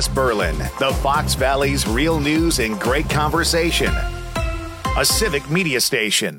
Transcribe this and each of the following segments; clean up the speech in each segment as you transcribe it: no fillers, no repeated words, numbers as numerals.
West Berlin, the Fox Valley's real news and great conversation. A civic media station.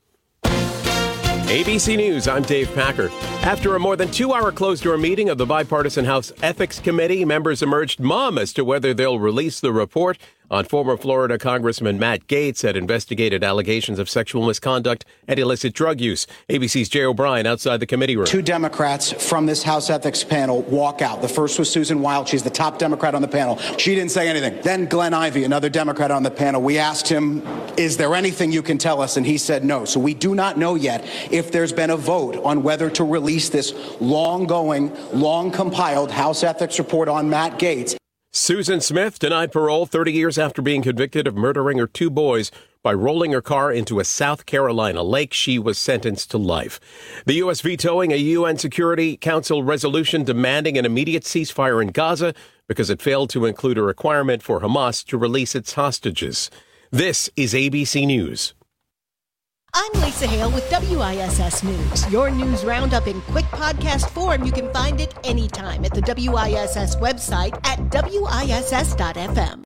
ABC News, I'm Dave Packer. After a more than 2-hour closed-door meeting of the Bipartisan House Ethics Committee, members emerged mum as to whether they'll release the report on former Florida Congressman Matt Gaetz had investigated allegations of sexual misconduct and illicit drug use. ABC's Jay O'Brien outside the committee room. 2 Democrats from this House Ethics panel walk out. The first was Susan Wild. She's the top Democrat on the panel. She didn't say anything. Then Glenn Ivey, another Democrat on the panel. We asked him, is there anything you can tell us? And he said no. So we do not know yet if there's been a vote on whether to release this long-going, long-compiled House Ethics report on Matt Gaetz. Susan Smith denied parole 30 years after being convicted of murdering her 2 boys by rolling her car into a South Carolina lake. She was sentenced to life. The U.S. vetoing a UN Security Council resolution demanding an immediate ceasefire in Gaza because it failed to include a requirement for Hamas to release its hostages. This is ABC News. I'm Lisa Hale with WISS News. Your news roundup in quick podcast form. You can find it anytime at the WISS website at WISS.FM.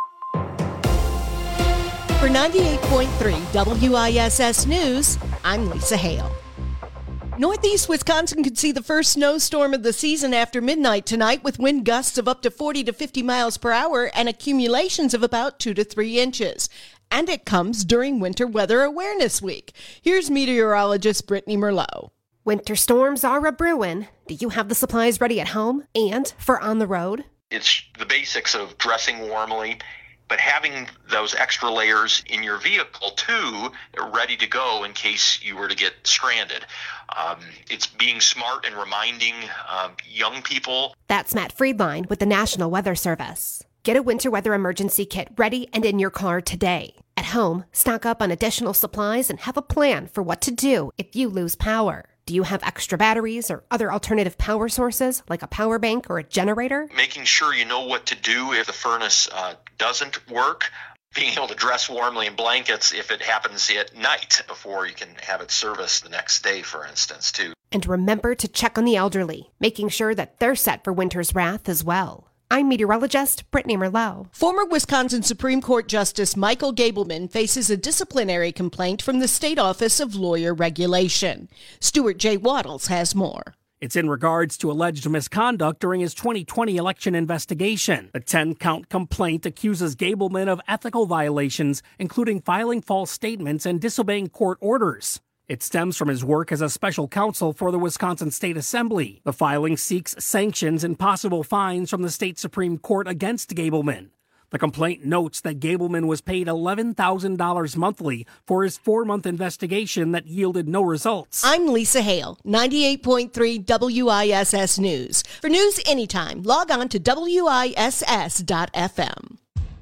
For 98.3 WISS News, I'm Lisa Hale. Northeast Wisconsin could see the first snowstorm of the season after midnight tonight with wind gusts of up to 40 to 50 miles per hour and accumulations of about 2 to 3 inches. And it comes during Winter Weather Awareness Week. Here's meteorologist Brittany Merlot. Winter storms are a-brewin'. Do you have the supplies ready at home and for on the road? It's the basics of dressing warmly, but having those extra layers in your vehicle, too, ready to go in case you were to get stranded. It's being smart and reminding young people. That's Matt Friedline with the National Weather Service. Get a winter weather emergency kit ready and in your car today. At home, stock up on additional supplies and have a plan for what to do if you lose power. Do you have extra batteries or other alternative power sources like a power bank or a generator? Making sure you know what to do if the furnace doesn't work. Being able to dress warmly in blankets if it happens at night before you can have it serviced the next day, for instance, too. And remember to check on the elderly, making sure that they're set for winter's wrath as well. I'm meteorologist Brittany Merlot. Former Wisconsin Supreme Court Justice Michael Gableman faces a disciplinary complaint from the State Office of Lawyer Regulation. Stuart J. Waddles has more. It's in regards to alleged misconduct during his 2020 election investigation. The 10-count complaint accuses Gableman of ethical violations, including filing false statements and disobeying court orders. It stems from his work as a special counsel for the Wisconsin State Assembly. The filing seeks sanctions and possible fines from the state Supreme Court against Gableman. The complaint notes that Gableman was paid $11,000 monthly for his 4-month investigation that yielded no results. I'm Lisa Hale, 98.3 WISS News. For news anytime, log on to WISS.FM.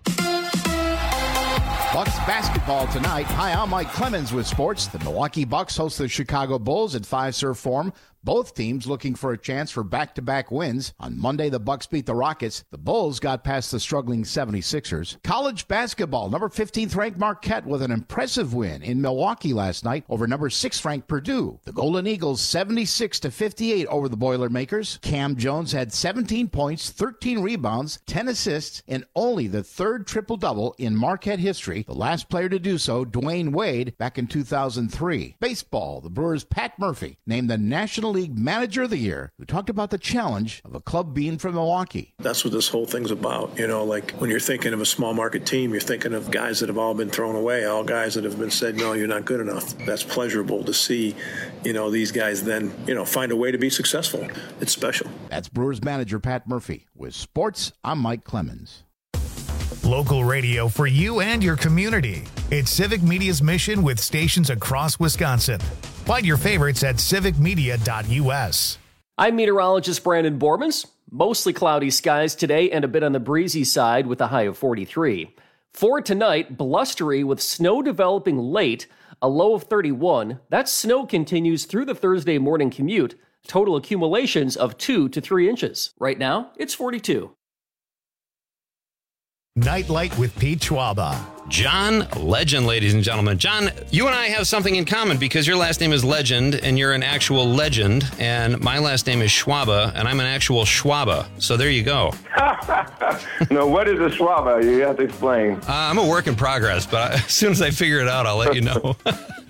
Bucks basketball tonight. Hi, I'm Mike Clemens with sports. The Milwaukee Bucks host the Chicago Bulls at Fiserv Forum. Both teams looking for a chance for back-to-back wins. On Monday, the Bucks beat the Rockets. The Bulls got past the struggling 76ers. College basketball, number 15th-ranked Marquette with an impressive win in Milwaukee last night over number 6th-ranked Purdue. The Golden Eagles 76-58 over the Boilermakers. Cam Jones had 17 points, 13 rebounds, 10 assists, and only the 3rd triple-double in Marquette history. The last player to do so, Dwayne Wade, back in 2003. Baseball, the Brewers' Pat Murphy named the National League Manager of the Year, who talked about the challenge of a club being from Milwaukee. That's what this whole thing's about. You know, like when you're thinking of a small market team, you're thinking of guys that have all been thrown away, all guys that have been said, no, you're not good enough. That's pleasurable to see, you know, these guys then, you know, find a way to be successful. It's special. That's Brewers manager Pat Murphy. With sports, I'm Mike Clemens. Local radio for you and your community. It's Civic Media's mission with stations across Wisconsin. Find your favorites at civicmedia.us. I'm meteorologist Brandon Bormans. Mostly cloudy skies today and a bit on the breezy side with a high of 43. For tonight, blustery with snow developing late, a low of 31. That snow continues through the Thursday morning commute. Total accumulations of 2 to 3 inches. Right now, it's 42. Nightlight with Pete Schwaba. John Legend, ladies and gentlemen. John, you and I have something in common because your last name is Legend and you're an actual legend, and my last name is Schwaba and I'm an actual Schwaba. So there you go. No, what is a Schwaba? You have to explain. I'm a work in progress, but as soon as I figure it out, I'll let you know.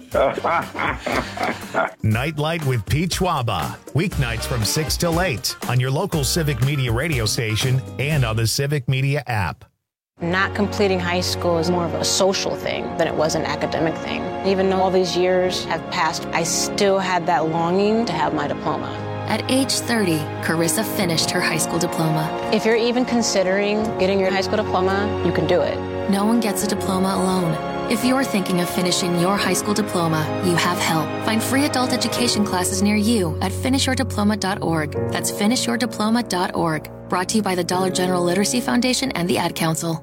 Nightlight with Pete Schwaba. Weeknights from 6 till 8 on your local Civic Media radio station and on the Civic Media app. Not completing high school is more of a social thing than it was an academic thing. Even though all these years have passed, I still had that longing to have my diploma. At age 30, Carissa finished her high school diploma. If you're even considering getting your high school diploma, you can do it. No one gets a diploma alone. If you're thinking of finishing your high school diploma, you have help. Find free adult education classes near you at finishyourdiploma.org. That's finishyourdiploma.org. Brought to you by the Dollar General Literacy Foundation and the Ad Council.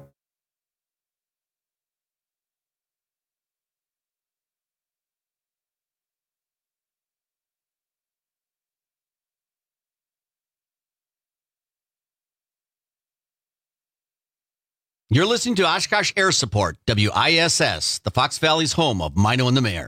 You're listening to Oshkosh Air Support, WISS, the Fox Valley's home of Mino and the Mayor.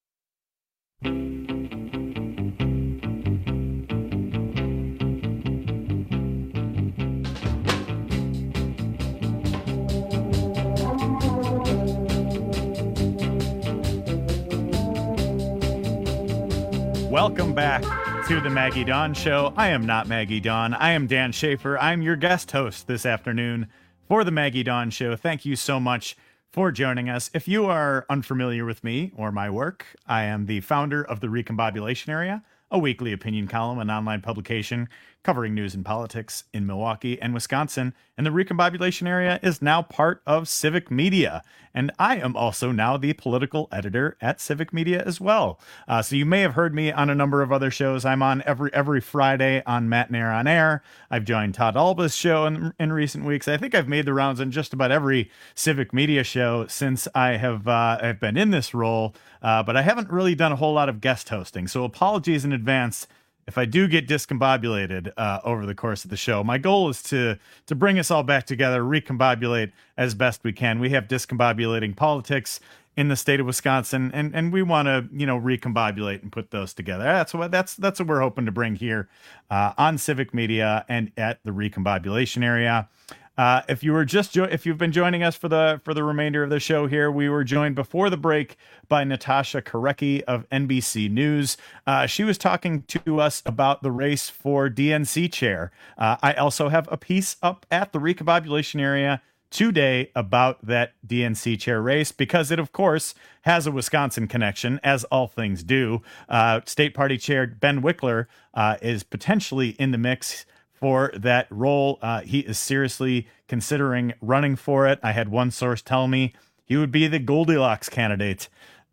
Welcome back to the Maggie Dawn Show. I am not Maggie Dawn. I am Dan Schaefer. I'm your guest host this afternoon for the Maggie Dawn Show. Thank you so much for joining us. If you are unfamiliar with me or my work, I am the founder of the Recombobulation Area, a weekly opinion column, an online publication covering news and politics in Milwaukee and Wisconsin. And the Recombobulation Area is now part of Civic Media. And I am also now the political editor at Civic Media as well. So you may have heard me on a number of other shows. I'm on every Friday on Matt Nair on Air. I've joined Todd Alba's show in recent weeks. I think I've made the rounds on just about every Civic Media show since I have I've been in this role. But I haven't really done a whole lot of guest hosting. So apologies in advance if I do get discombobulated over the course of the show. My goal is to bring us all back together, recombobulate as best we can. We have discombobulating politics in the state of Wisconsin, and we want to, recombobulate and put those together. That's what we're hoping to bring here on Civic Media and at the Recombobulation Area. If you've been joining us for the remainder of the show here, we were joined before the break by Natasha Korecki of NBC News. She was talking to us about the race for DNC chair. I also have a piece up at the Recombobulation Area today about that DNC chair race because it, of course, has a Wisconsin connection, as all things do. State Party Chair Ben Wickler is potentially in the mix for that role. He is seriously considering running for it. I had one source tell me he would be the Goldilocks candidate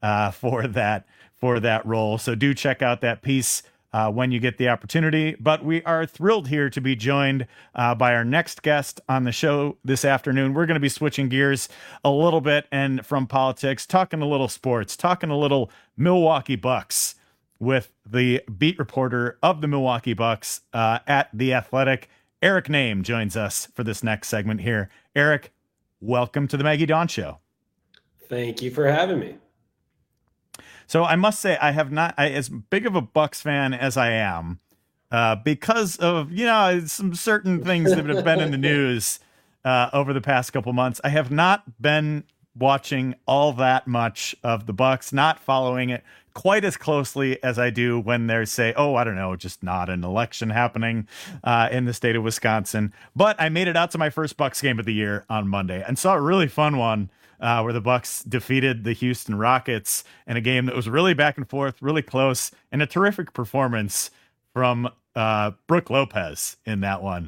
for that role. So do check out that piece when you get the opportunity. But we are thrilled here to be joined by our next guest on the show this afternoon. We're going to be switching gears a little bit and from politics, talking a little sports, talking a little Milwaukee Bucks with the beat reporter of the Milwaukee Bucks at The Athletic. Eric Nehm joins us for this next segment here. Eric, welcome to the Maggie Dawn Show. Thank you for having me. So I must say, I have not, as big of a Bucks fan as I am, because of, some certain things that have been in the news over the past couple months, I have not been watching all that much of the Bucks, not following it quite as closely as I do when there's just not an election happening in the state of Wisconsin. But I made it out to my first Bucks game of the year on Monday and saw a really fun one where the Bucks defeated the Houston Rockets in a game that was really back and forth, really close, and a terrific performance from Brook Lopez in that one.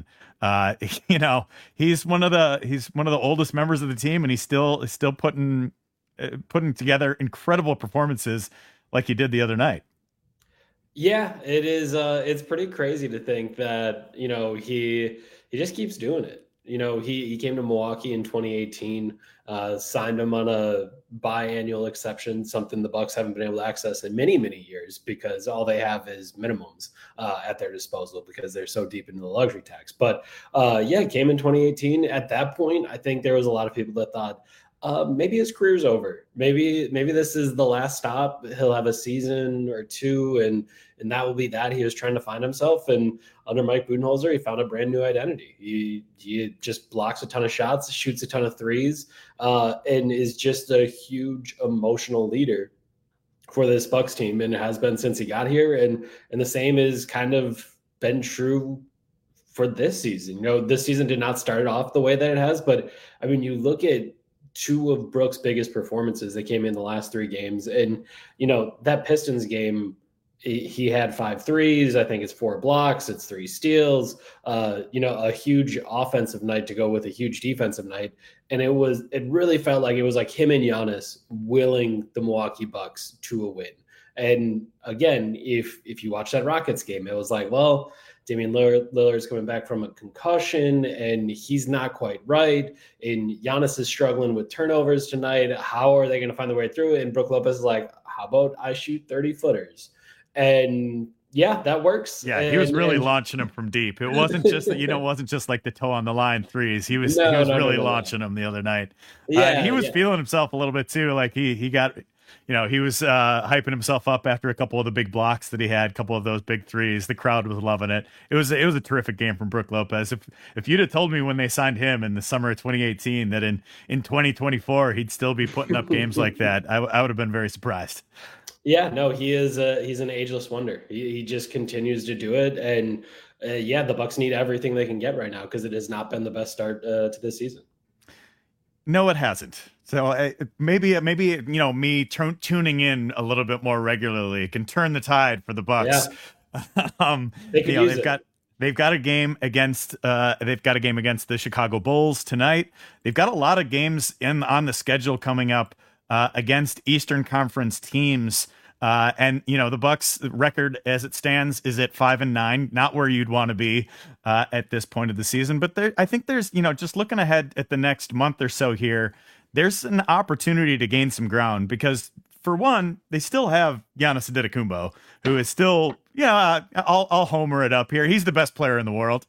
He's one of the oldest members of the team, and he's still putting together incredible performances like he did the other night. Yeah, it is. It's pretty crazy to think that, he just keeps doing it. He came to Milwaukee in 2018, signed him on a biannual exception, something the Bucks haven't been able to access in many, many years because all they have is minimums at their disposal because they're so deep into the luxury tax. But came in 2018. At that point, I think there was a lot of people that thought maybe his career's over. Maybe this is the last stop. He'll have a season or two, and that will be that. He was trying to find himself, and under Mike Budenholzer, he found a brand new identity. He just blocks a ton of shots, shoots a ton of threes, and is just a huge emotional leader for this Bucks team, and it has been since he got here. And the same is kind of been true for this season. This season did not start off the way that it has, but I mean, you look at two of Brooks' biggest performances that came in the last 3 games, and that Pistons game, he had 5 threes. I think it's 4 blocks. It's 3 steals, a huge offensive night to go with a huge defensive night. And it really felt like it was like him and Giannis willing the Milwaukee Bucks to a win. And again, if you watch that Rockets game, it was like, well, Damian Lillard's coming back from a concussion and he's not quite right. And Giannis is struggling with turnovers tonight. How are they going to find their way through it? And Brook Lopez is like, how about I shoot 30 footers? And yeah, that works. Yeah, he was really launching them from deep. It wasn't just it wasn't just like the toe on the line threes. He was really launching them the other night. Yeah, he was feeling himself a little bit too. Like he got, he was hyping himself up after a couple of the big blocks that he had, a couple of those big threes. The crowd was loving it. It was a terrific game from Brook Lopez. If you'd have told me when they signed him in the summer of 2018 that in 2024 he'd still be putting up games like that, I would have been very surprised. Yeah, no, he's an ageless wonder. He just continues to do it. And the Bucks need everything they can get right now because it has not been the best start to this season. No, it hasn't. So maybe me tuning in a little bit more regularly can turn the tide for the Bucks. Yeah. They've got a game against the Chicago Bulls tonight. They've got a lot of games on the schedule coming up against Eastern Conference teams. And the Bucks record as it stands is at 5-9, not where you'd want to be at this point of the season. But I think there's, just looking ahead at the next month or so here, there's an opportunity to gain some ground because, for one, they still have Giannis Antetokounmpo, who is still, I'll homer it up here. He's the best player in the world.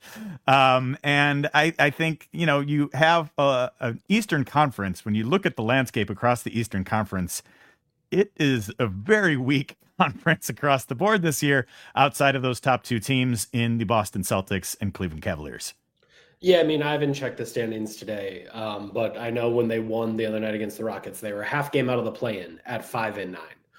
And I think, you have an Eastern Conference. When you look at the landscape across the Eastern Conference, it is a very weak conference across the board this year, outside of those top 2 teams in the Boston Celtics and Cleveland Cavaliers. Yeah, I mean, I haven't checked the standings today, but I know when they won the other night against the Rockets, they were half game out of the play-in at 5-9.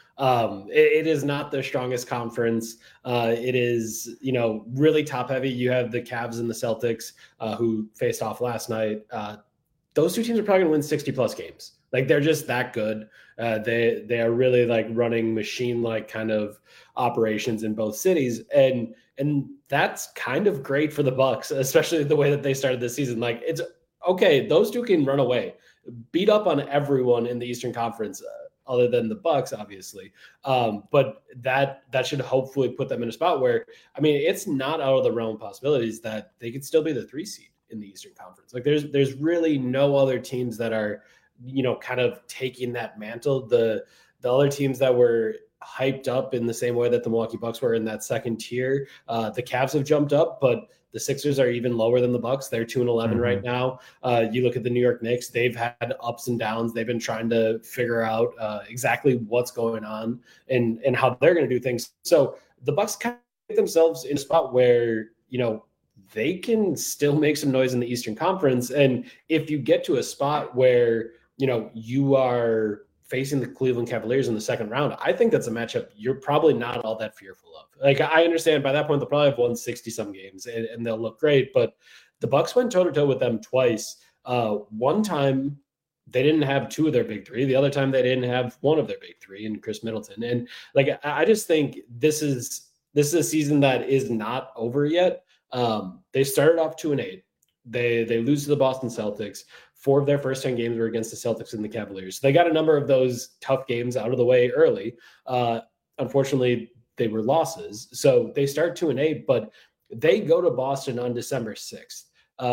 It is not the strongest conference. It is, really top heavy. You have the Cavs and the Celtics who faced off last night. Those 2 teams are probably going to win 60 plus games. Like, they're just that good. They are really like running machine-like kind of operations in both cities. And that's kind of great for the Bucks, especially the way that they started this season. Like, it's okay. Those 2 can run away, beat up on everyone in the Eastern Conference, other than the Bucks, obviously. But that should hopefully put them in a spot where, I mean, it's not out of the realm of possibilities that they could still be the 3 seed in the Eastern Conference. Like, there's really no other teams that are, kind of taking that mantle. The other teams that were hyped up in the same way that the Milwaukee Bucks were in that second tier, the Cavs have jumped up, but the Sixers are even lower than the Bucks. They're 2-11 right now. You look at the New York Knicks; they've had ups and downs. They've been trying to figure out exactly what's going on and how they're going to do things. So the Bucks kind of get themselves in a spot where they can still make some noise in the Eastern Conference. And if you get to a spot where you are facing the Cleveland Cavaliers in the second round, I think that's a matchup you're probably not all that fearful of. Like, I understand by that point they'll probably have won 60-some games and they'll look great, but the Bucks went toe-to-toe with them twice. One time they didn't have 2 of their big 3. The other time they didn't have 1 of their big 3 in Chris Middleton. And like, I just think this is a season that is not over yet. They started off 2-8. They lose to the Boston Celtics. 4 of their first 10 games were against the Celtics and the Cavaliers. So they got a number of those tough games out of the way early. Unfortunately, they were losses. So they start 2-8, but they go to Boston on December 6th.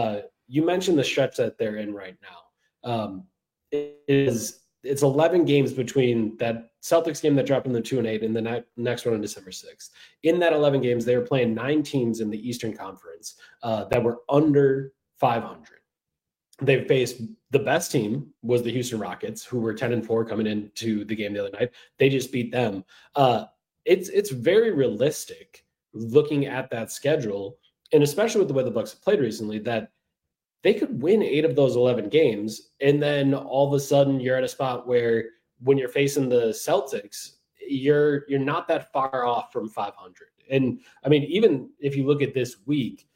you mentioned the stretch that they're in right now. It's 11 games between that Celtics game that dropped in the 2-8 and the next one on December 6th. In that 11 games, they were playing 9 teams in the Eastern Conference that were under 500. They've faced the best team was the Houston Rockets, who were 10-4 coming into the game the other night. They just beat them. It's very realistic looking at that schedule, and especially with the way the Bucks have played recently, that they could win 8 of those 11 games, and then all of a sudden you're at a spot where when you're facing the Celtics, you're not that far off from 500. And I mean, even if you look at this week,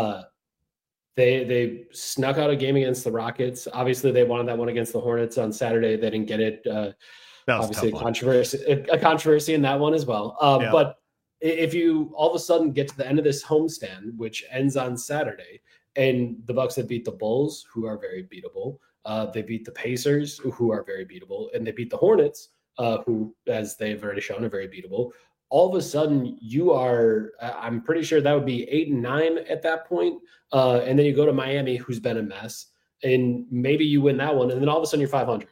they snuck out a game against the Rockets. Obviously, they wanted that one against the Hornets on Saturday. They didn't get it. Obviously, a controversy in that one as well. But if you all of a sudden get to the end of this homestand, which ends on Saturday, and the Bucks have beat the Bulls, who are very beatable. They beat the Pacers, who are very beatable, and they beat the Hornets, who, as they've already shown, are very beatable. All of a sudden, you are, I'm pretty sure that would be 8-9 at that point. And then you go to Miami, who's been a mess, and maybe you win that one, and then all of a sudden you're 500.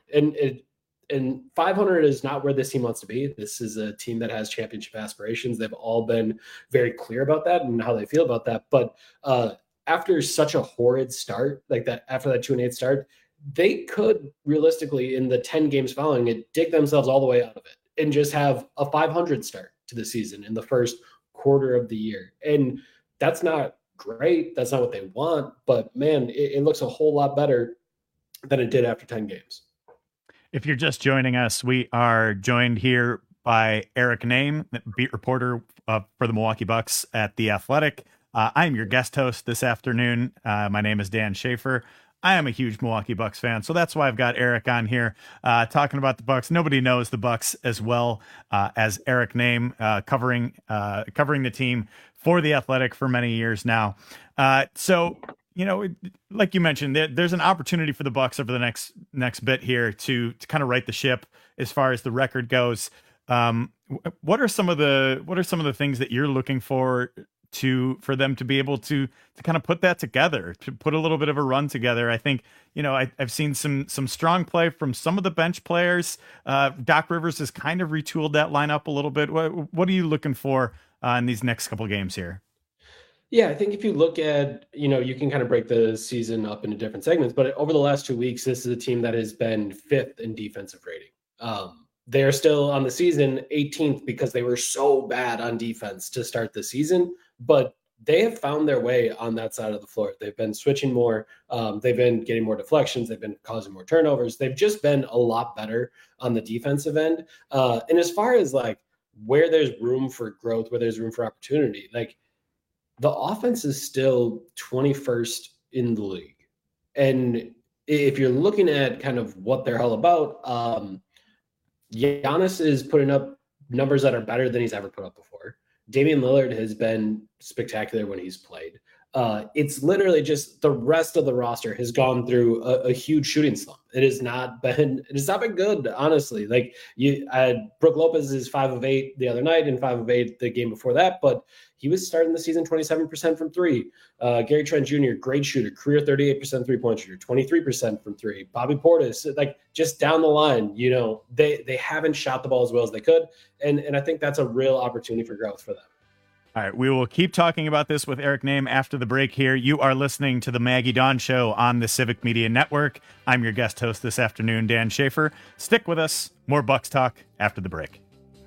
And 500 is not where this team wants to be. This is a team that has championship aspirations. They've all been very clear about that and how they feel about that. But after such a horrid start, like that, after that 2-8 start, they could realistically, in the 10 games following it, dig themselves all the way out of it and just have a 500 start to the season in the first quarter of the year. And that's not great. That's not what they want. But man, it looks a whole lot better than it did after 10 games. If you're just joining us, we are joined here by Eric Nehm, beat reporter for the Milwaukee Bucks at The Athletic. I'm your guest host this afternoon. My name is Dan Schaefer. I am a huge Milwaukee Bucks fan, so that's why I've got Eric on here talking about the Bucks. Nobody knows the Bucks as well as Eric Nehm, covering the team for The Athletic for many years now. So, you know, like you mentioned, there's an opportunity for the Bucks over the next bit here to kind of right the ship as far as the record goes. What are some of the things that you're looking for them to be able to kind of put that together, to put a little bit of a run together? I think, you know, I've seen some strong play from some of the bench players. Doc Rivers has kind of retooled that lineup a little bit. What are you looking for in these next couple games here? Yeah, I think if you look at, you know, you can kind of break the season up into different segments, but over the last 2 weeks, this is a team that has been 5th in defensive rating. They're still on the season 18th because they were so bad on defense to start the season, but they have found their way on that side of the floor. They've been switching more. They've been getting more deflections. They've been causing more turnovers. They've just been a lot better on the defensive end. And as far as like where there's room for growth, where there's room for opportunity, like the offense is still 21st in the league. And if you're looking at kind of what they're all about, Giannis is putting up numbers that are better than he's ever put up before. Damian Lillard has been spectacular when he's played. It's literally just the rest of the roster has gone through a huge shooting slump. It has not been good, honestly. Like Brook Lopez is 5 of 8 the other night and 5 of 8 the game before that, but he was starting the season 27% from 3. Gary Trent Jr., great shooter, career 38% three-point shooter, 23% from 3. Bobby Portis, like just down the line, you know, they haven't shot the ball as well as they could, and I think that's a real opportunity for growth for them. All right, we will keep talking about this with Eric Nehm after the break here. You are listening to the Maggie Dawn Show on the Civic Media Network. I'm your guest host this afternoon, Dan Schaefer. Stick with us. More Bucks talk after the break.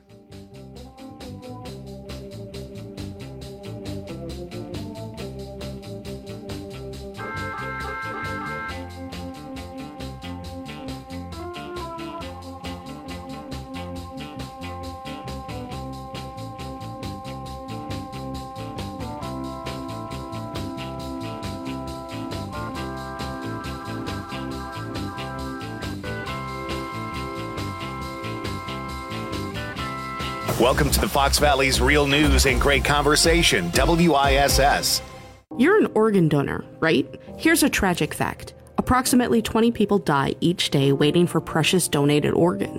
Welcome to the Fox Valley's Real News and Great Conversation, WISS. You're an organ donor, right? Here's a tragic fact. Approximately 20 people die each day waiting for precious donated organs.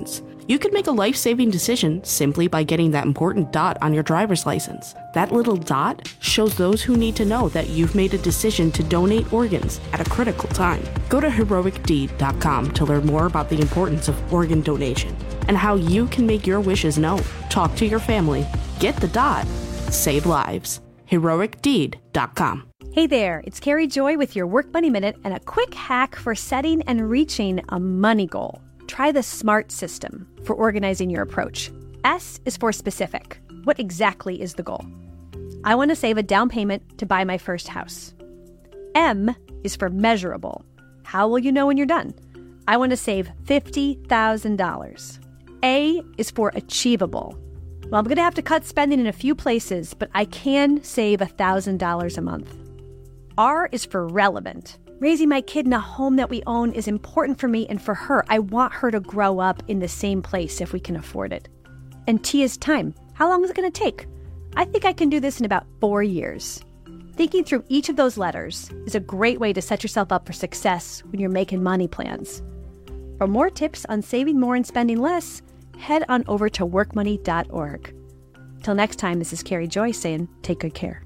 You could make a life-saving decision simply by getting that important dot on your driver's license. That little dot shows those who need to know that you've made a decision to donate organs at a critical time. Go to heroicdeed.com to learn more about the importance of organ donation and how you can make your wishes known. Talk to your family. Get the dot. Save lives. heroicdeed.com. Hey there, it's Carrie Joy with your Work Money Minute and a quick hack for setting and reaching a money goal. Try the SMART system for organizing your approach. S is for specific. What exactly is the goal? I want to save a down payment to buy my first house. M is for measurable. How will you know when you're done? I want to save $50,000. A is for achievable. Well, I'm going to have to cut spending in a few places, but I can save $1,000 a month. R is for relevant. Raising my kid in a home that we own is important for me and for her. I want her to grow up in the same place if we can afford it. And T is time. How long is it going to take? I think I can do this in about 4 years. Thinking through each of those letters is a great way to set yourself up for success when you're making money plans. For more tips on saving more and spending less, head on over to workmoney.org. Till next time, this is Carrie Joy saying, take good care.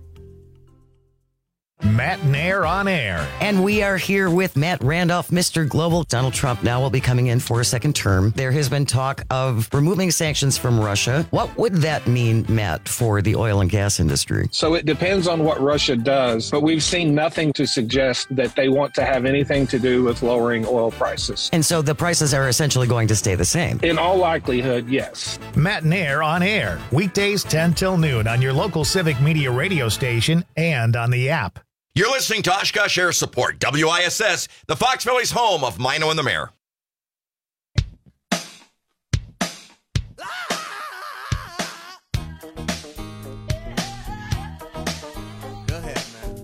Matt Nair on air. And we are here with Matt Randolph, Mr. Global. Donald Trump now will be coming in for a second term. There has been talk of removing sanctions from Russia. What would that mean, Matt, for the oil and gas industry? So it depends on what Russia does, but we've seen nothing to suggest that they want to have anything to do with lowering oil prices. And so the prices are essentially going to stay the same? In all likelihood, yes. Matt Nair on air. Weekdays 10 till noon on your local Civic Media radio station and on the app. You're listening to Oshkosh Air Support, WISS, the Fox Valley's home of Mino and the Mayor. Go ahead,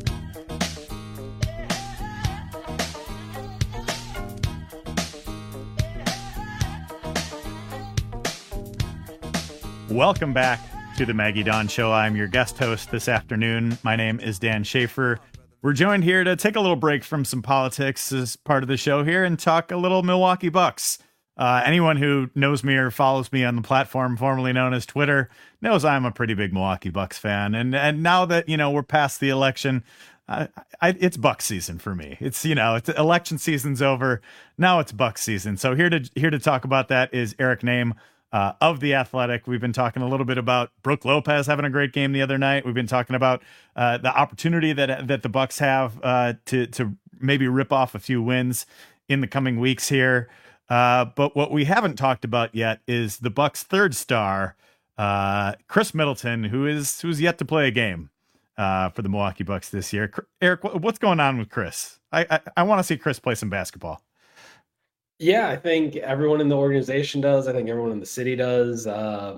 man. Welcome back to the Maggie Dawn Show. I'm your guest host this afternoon. My name is Dan Schaefer. We're joined here to take a little break from some politics as part of the show here and talk a little Milwaukee Bucks. Anyone who knows me or follows me on the platform formerly known as Twitter knows I'm a pretty big Milwaukee Bucks fan. And now that, we're past the election, it's Bucks season for me. It's election season's over. Now it's Bucks season. So here to talk about that is Eric Nehm of The Athletic. We've been talking a little bit about Brook Lopez having a great game the other night. We've been talking about the opportunity that the Bucks have to maybe rip off a few wins in the coming weeks here. But what we haven't talked about yet is the Bucks' third star, Chris Middleton, who's yet to play a game for the Milwaukee Bucks this year. Eric, what's going on with Chris? I want to see Chris play some basketball. Yeah, I think everyone in the organization does. I think everyone in the city does. That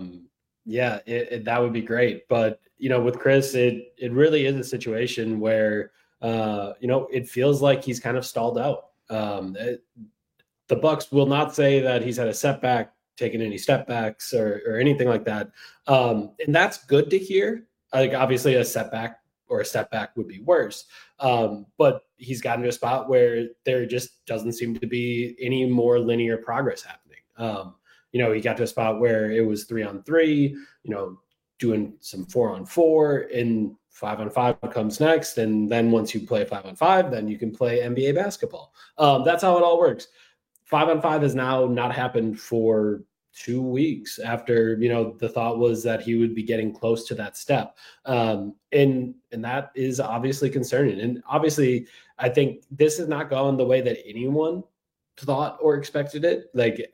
would be great. But, with Chris, it really is a situation where, it feels like he's kind of stalled out. The Bucks will not say that he's had a setback, taken any step backs or anything like that. And that's good to hear. Like, obviously a setback or a step back would be worse. But he's gotten to a spot where there just doesn't seem to be any more linear progress happening. He got to a spot where it was 3-on-3, doing some 4-on-4, and 5-on-5 comes next. And then once you play 5-on-5, then you can play NBA basketball. That's how it all works. 5-on-5 has now not happened for 2 weeks after, the thought was that he would be getting close to that step. And that is obviously concerning. And obviously, I think this has not gone the way that anyone thought or expected it. Like,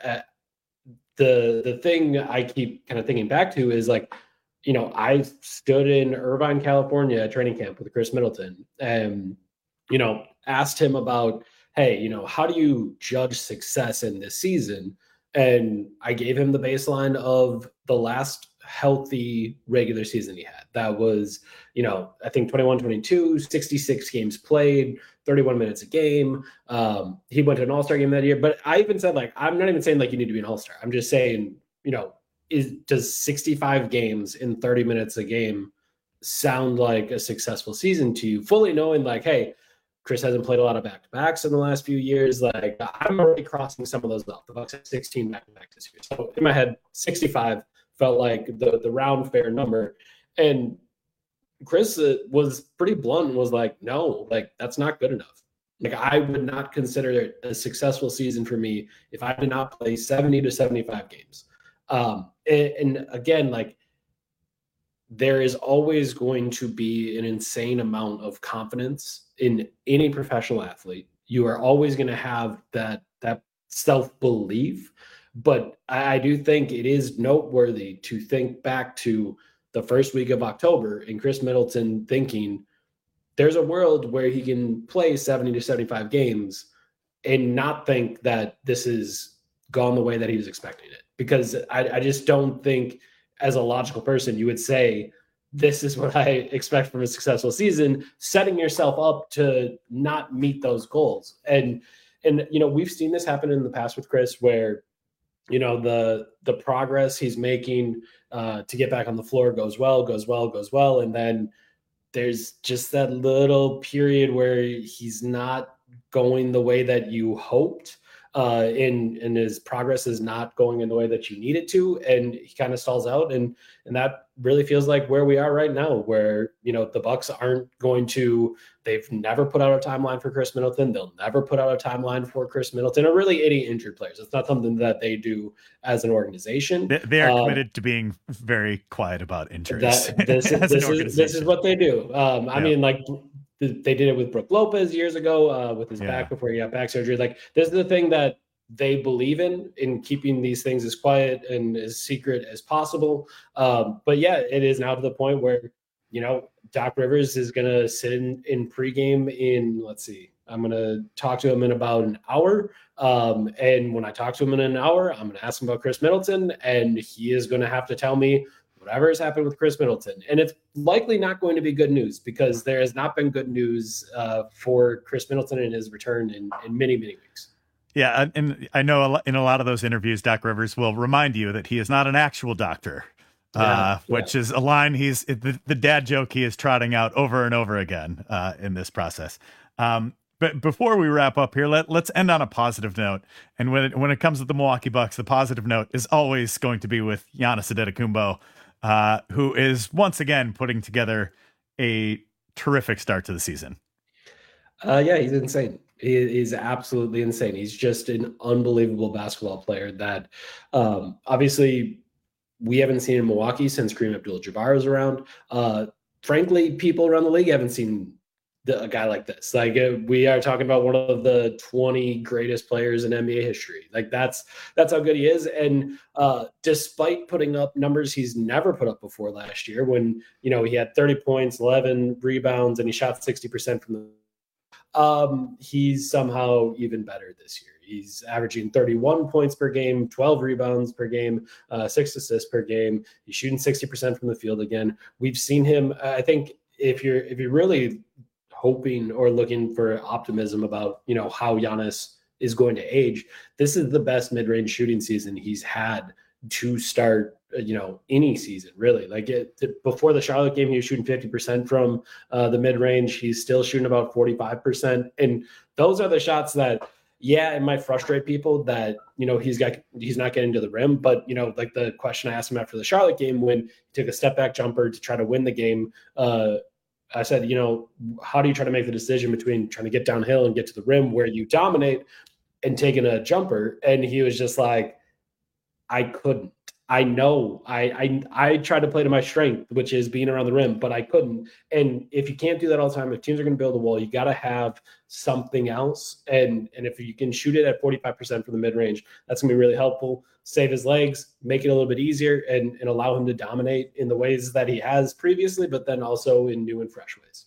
the thing I keep kind of thinking back to is like, I stood in Irvine, California at training camp with Chris Middleton and, asked him about, hey, how do you judge success in this season? And I gave him the baseline of the last healthy regular season he had. That was, I think 21-22, 66 games played, 31 minutes a game. He went to an all-star game that year. But I even said, like, I'm not even saying like you need to be an all-star. I'm just saying, does 65 games in 30 minutes a game sound like a successful season to you? Fully knowing like, hey, Chris hasn't played a lot of back-to-backs in the last few years. Like, I'm already crossing some of those off. The Bucks have 16 back-to-backs this year. So in my head, 65 felt like the round fair number. And Chris was pretty blunt and was like, no, like, that's not good enough. Like, I would not consider it a successful season for me if I did not play 70 to 75 games. And again, like, there is always going to be an insane amount of confidence in any professional athlete. You are always going to have that self-belief. But I do think it is noteworthy to think back to the first week of October and Chris Middleton thinking there's a world where he can play 70 to 75 games and not think that this has gone the way that he was expecting it. Because I just don't think, as a logical person, you would say, this is what I expect from a successful season, setting yourself up to not meet those goals. And we've seen this happen in the past with Chris, where, the progress he's making to get back on the floor goes well. And then there's just that little period where he's not going the way that you hoped. And his progress is not going in the way that you need it to, and he kind of stalls out, and that really feels like where we are right now, where the Bucks aren't going to. They've never put out a timeline for Chris Middleton. They'll never put out a timeline for Chris Middleton, or really any injured players. It's not something that they do as an organization. They are committed to being very quiet about injuries. This is what they do. I mean, like, they did it with Brook Lopez years ago with his back before he got back surgery. Like, this is the thing that they believe in keeping these things as quiet and as secret as possible. But yeah, it is now to the point where, Doc Rivers is going to sit in pregame I'm going to talk to him in about an hour. And when I talk to him in an hour, I'm going to ask him about Chris Middleton, and he is going to have to tell me whatever has happened with Chris Middleton. And it's likely not going to be good news, because there has not been good news for Chris Middleton in his return in many, many weeks. Yeah, and I know in a lot of those interviews, Doc Rivers will remind you that he is not an actual doctor, which is a line the dad joke he is trotting out over and over again in this process. But before we wrap up here, let's end on a positive note. And when it comes to the Milwaukee Bucks, the positive note is always going to be with Giannis Antetokounmpo, who is once again putting together a terrific start to the season. He's insane. He is absolutely insane. He's just an unbelievable basketball player that obviously we haven't seen in Milwaukee since Kareem Abdul-Jabbar was around. Frankly, people around the league haven't seen a guy like this. Like, we are talking about one of the 20 greatest players in NBA history. Like, that's how good he is. And despite putting up numbers he's never put up before last year, when he had 30 points, 11 rebounds, and he shot 60% from the he's somehow even better this year. He's averaging 31 points per game, 12 rebounds per game, 6 assists per game. He's shooting 60% from the field again. We've seen him. I think if you're really hoping or looking for optimism about, how Giannis is going to age, this is the best mid-range shooting season he's had to start, any season, really. Like, before the Charlotte game, he was shooting 50% from the mid-range. He's still shooting about 45%. And those are the shots that, it might frustrate people that, he's not getting to the rim. But, like the question I asked him after the Charlotte game, when he took a step back jumper to try to win the game, I said, how do you try to make the decision between trying to get downhill and get to the rim where you dominate and taking a jumper? And he was just like, I couldn't. I know I tried to play to my strength, which is being around the rim, but I couldn't. And if you can't do that all the time, if teams are going to build a wall, you got to have something else. And if you can shoot it at 45% from the mid-range, that's going to be really helpful. Save his legs, make it a little bit easier, and allow him to dominate in the ways that he has previously, but then also in new and fresh ways.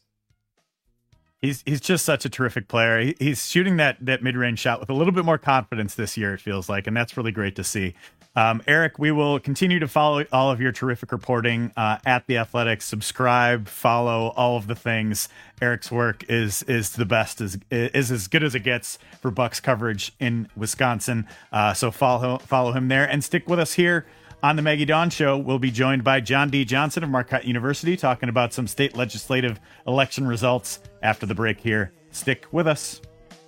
He's just such a terrific player. He's shooting that mid-range shot with a little bit more confidence this year, it feels like, and that's really great to see. Eric, we will continue to follow all of your terrific reporting at The Athletic. Subscribe, follow, all of the things. Eric's work is the best, is as good as it gets for Bucks coverage in Wisconsin. So follow him there, and stick with us here on the Maggie Dawn Show. We'll be joined by John D. Johnson of Marquette University, talking about some state legislative election results after the break here. Stick with us.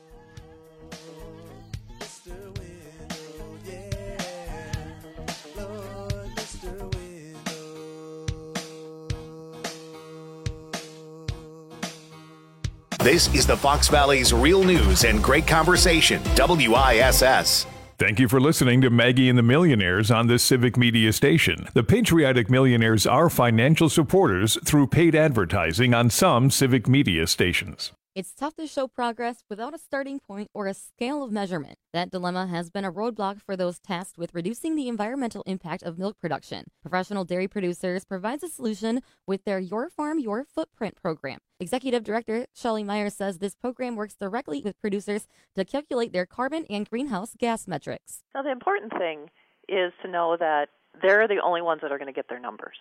This is the Fox Valley's Real News and Great Conversation, WISS. Thank you for listening to Maggie and the Millionaires on this Civic Media station. The Patriotic Millionaires are financial supporters through paid advertising on some Civic Media stations. It's tough to show progress without a starting point or a scale of measurement. That dilemma has been a roadblock for those tasked with reducing the environmental impact of milk production. Professional Dairy Producers provides a solution with their Your Farm, Your Footprint program. Executive Director Shelly Myers says this program works directly with producers to calculate their carbon and greenhouse gas metrics. Now, the important thing is to know that they're the only ones that are going to get their numbers.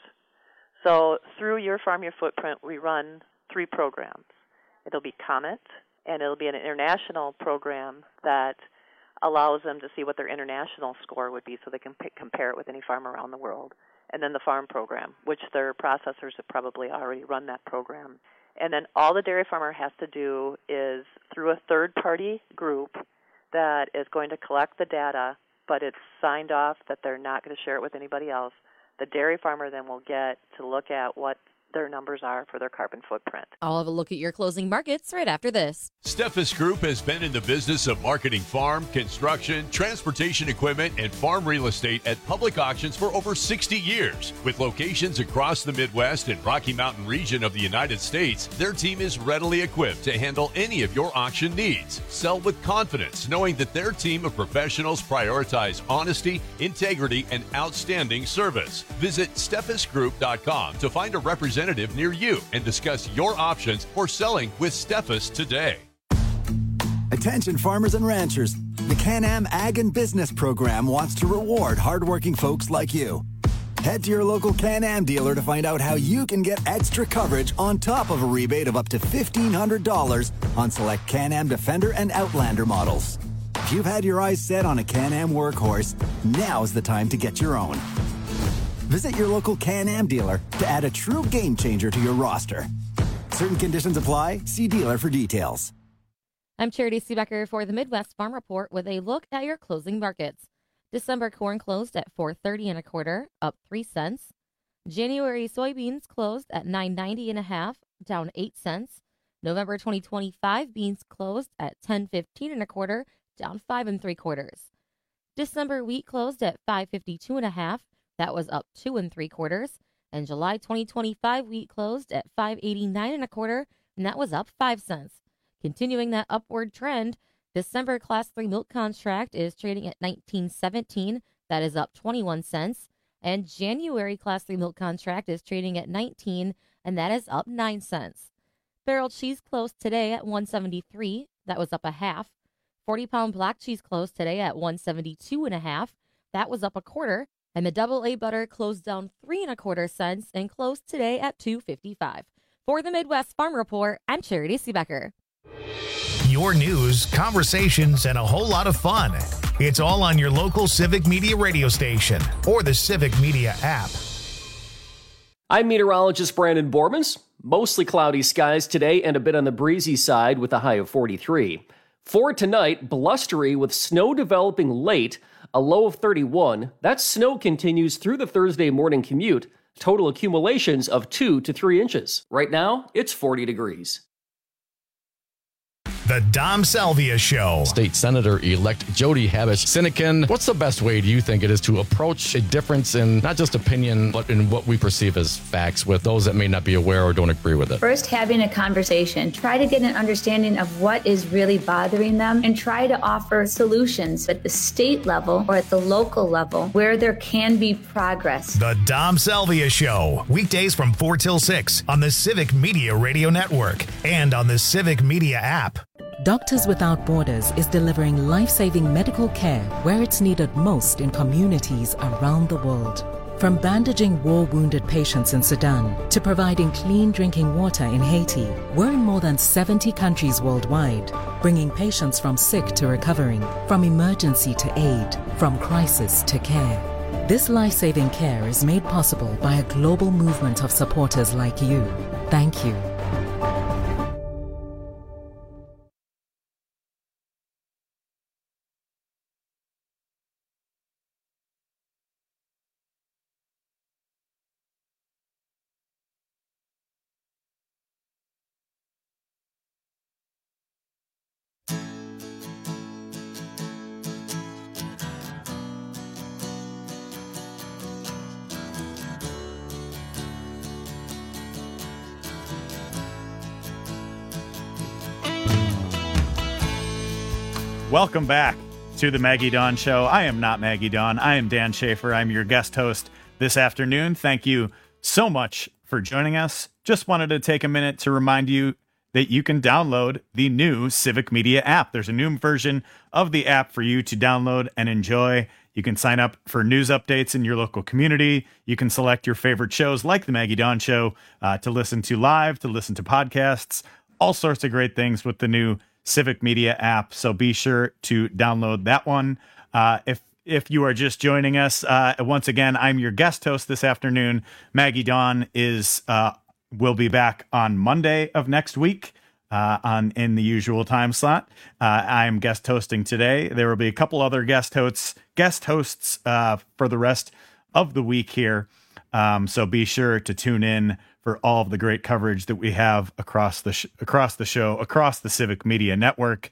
So through Your Farm, Your Footprint, we run 3 programs. It'll be Comet, and it'll be an international program that allows them to see what their international score would be so they can compare it with any farm around the world. And then the farm program, which their processors have probably already run that program. And then all the dairy farmer has to do is, through a third-party group that is going to collect the data, but it's signed off that they're not going to share it with anybody else, the dairy farmer then will get to look at what their numbers are for their carbon footprint. I'll have a look at your closing markets right after this. Steffes Group has been in the business of marketing farm, construction, transportation equipment, and farm real estate at public auctions for over 60 years. With locations across the Midwest and Rocky Mountain region of the United States, their team is readily equipped to handle any of your auction needs. Sell with confidence, knowing that their team of professionals prioritize honesty, integrity, and outstanding service. Visit steffesgroup.com to find a representative near you and discuss your options for selling with Steffes today. Attention farmers and ranchers. The Can-Am Ag and Business Program wants to reward hardworking folks like you. Head to your local Can-Am dealer to find out how you can get extra coverage on top of a rebate of up to $1,500 on select Can-Am Defender and Outlander models. If you've had your eyes set on a Can-Am workhorse, now's the time to get your own. Visit your local Can-Am dealer to add a true game changer to your roster. Certain conditions apply. See dealer for details. I'm Charity Seebecker for the Midwest Farm Report with a look at your closing markets. December corn closed at $4.30 1/4, up 3 cents. January soybeans closed at $9.90 1/2, down 8 cents. November 2025 beans closed at $10.15 1/4, down 5 3/4. December wheat closed at $5.52 1/2. That was up 2 3/4, and July 2025 wheat closed at $5.89 1/4, and that was up 5 cents. Continuing that upward trend, December Class 3 milk contract is trading at $19.17, that is up 21 cents, and January Class 3 milk contract is trading at $19, and that is up 9 cents. Barrel cheese closed today at $1.73, that was up 1/2. 40-pound black cheese closed today at $1.72 1/2, that was up 1/4. And the AA butter closed down 3 1/4 cents and closed today at $2.55. For the Midwest Farm Report, I'm Charity Seebecker. Your news, conversations, and a whole lot of fun. It's all on your local Civic Media radio station or the Civic Media app. I'm meteorologist Brandon Bormans. Mostly cloudy skies today and a bit on the breezy side with a high of 43. For tonight, blustery with snow developing late, a low of 31. That snow continues through the Thursday morning commute. Total accumulations of 2 to 3 inches. Right now, it's 40 degrees. The Dom Salvia Show. State Senator-elect Jody Habush-Sinykin. What's the best way, do you think, it is to approach a difference in not just opinion, but in what we perceive as facts with those that may not be aware or don't agree with it? First, having a conversation. Try to get an understanding of what is really bothering them and try to offer solutions at the state level or at the local level where there can be progress. The Dom Salvia Show. Weekdays from 4 till 6 on the Civic Media Radio Network and on the Civic Media app. Doctors Without Borders is delivering life-saving medical care where it's needed most in communities around the world. From bandaging war-wounded patients in Sudan to providing clean drinking water in Haiti, we're in more than 70 countries worldwide, bringing patients from sick to recovering, from emergency to aid, from crisis to care. This life-saving care is made possible by a global movement of supporters like you. Thank you. Welcome back to the Maggie Dawn Show. I am not Maggie Dawn. I am Dan Schaefer. I'm your guest host this afternoon. Thank you so much for joining us. Just wanted to take a minute to remind you that you can download the new Civic Media app. There's a new version of the app for you to download and enjoy. You can sign up for news updates in your local community. You can select your favorite shows like the Maggie Dawn Show to listen to live, to listen to podcasts, all sorts of great things with the new Civic Media app. So be sure to download that one. If you are just joining us, once again, I'm your guest host this afternoon. Maggie Dawn will be back on Monday of next week in the usual time slot. I'm guest hosting today. There will be a couple other guest hosts for the rest of the week here. So be sure to tune in for all of the great coverage that we have across the show, across the Civic Media Network.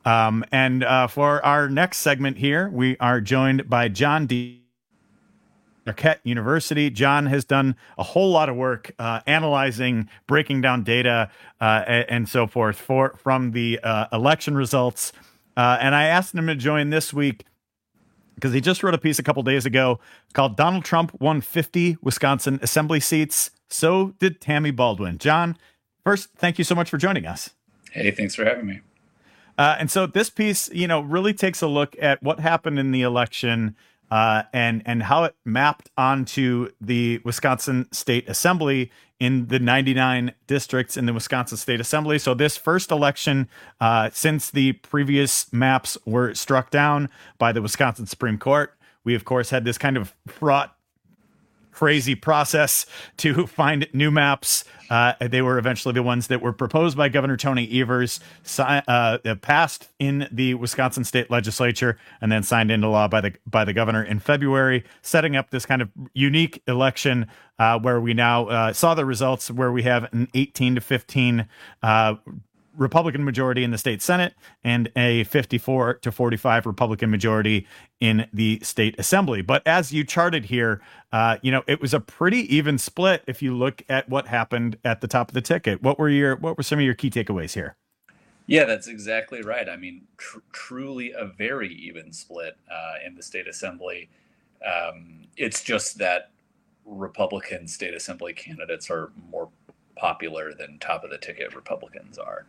And for our next segment here, we are joined by John D. Marquette University. John has done a whole lot of work analyzing, breaking down data, and so forth from the election results. And I asked him to join this week because he just wrote a piece a couple days ago called "Donald Trump Won 50 Wisconsin Assembly Seats. So did Tammy Baldwin." John, first, thank you so much for joining us. Hey, thanks for having me. And so this piece, really takes a look at what happened in the election and how it mapped onto the Wisconsin State Assembly in the 99 districts in the Wisconsin State Assembly. So this first election, since the previous maps were struck down by the Wisconsin Supreme Court, we, of course, had this kind of fraught, crazy process to find new maps. They were eventually the ones that were proposed by Governor Tony Evers, passed in the Wisconsin State Legislature, and then signed into law by the governor in February, setting up this kind of unique election where we now saw the results, where we have an 18-15 Republican majority in the state Senate and a 54-45 Republican majority in the state assembly. But as you charted here, it was a pretty even split if you look at what happened at the top of the ticket. What were some of your key takeaways here? Yeah, that's exactly right. I mean, truly a very even split in the state assembly. It's just that Republican state assembly candidates are more popular than top of the ticket Republicans are.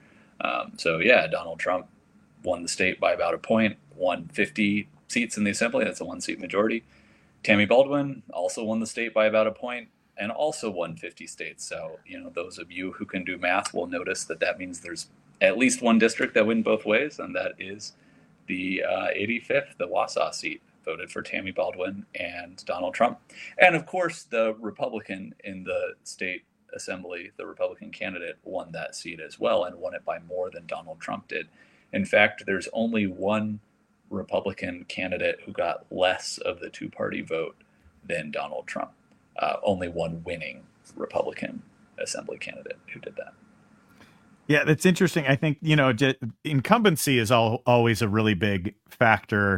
Donald Trump won the state by about a point, won 50 seats in the assembly. That's a 1-seat majority. Tammy Baldwin also won the state by about a point and also won 50 states. So, those of you who can do math will notice that means there's at least one district that win both ways, and that is the 85th, the Wausau seat, voted for Tammy Baldwin and Donald Trump. And of course, the Republican in the state assembly, the Republican candidate, won that seat as well and won it by more than Donald Trump did. In fact, there's only one Republican candidate who got less of the two-party vote than Donald Trump. Only one winning Republican assembly candidate who did that. Yeah, that's interesting. I think, incumbency is always a really big factor